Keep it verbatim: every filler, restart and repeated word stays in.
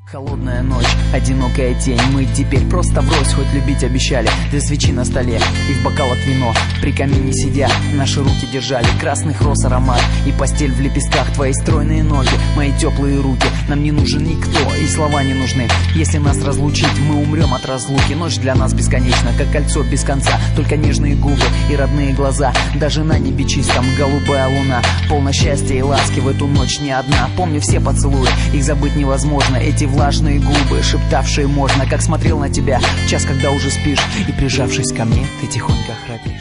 Холодная ночь, одинокая тень. Мы теперь просто врозь, хоть любить обещали. Две свечи на столе и в бокалах вино. При камине сидя, наши руки держали красных роз аромат и постель в лепестках. Твои стройные ноги, мои теплые руки. Нам не нужен никто, и слова не нужны. Если нас разлучить, мы умрем от разлуки. Ночь для нас бесконечна, как кольцо без конца. Только нежные губы и родные глаза. Даже на небе чистом голубая луна. Полна счастья и ласки в эту ночь не одна. Помню все поцелуи, их забыть невозможно. Эти влажные губы, шептавшие можно. Как смотрел на тебя в час, когда уже спишь, и прижавшись ко мне, ты тихонько храпишь.